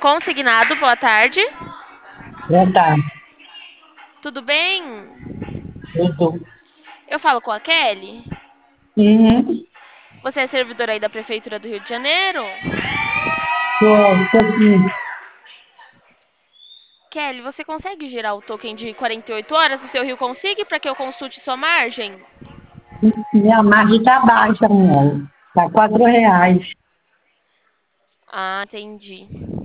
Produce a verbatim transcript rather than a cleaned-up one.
Consignado, boa tarde. Boa tarde, Tudo bem? tudo. Eu falo com a Kelly. Uhum. Você é servidora aí da Prefeitura do Rio de Janeiro? Tô, tô aqui. Kelly, você consegue girar o token de quarenta e oito horas do seu Rio Consigne para que eu consulte sua margem? Minha margem tá baixa, amor. Tá quatro reais. Ah, entendi.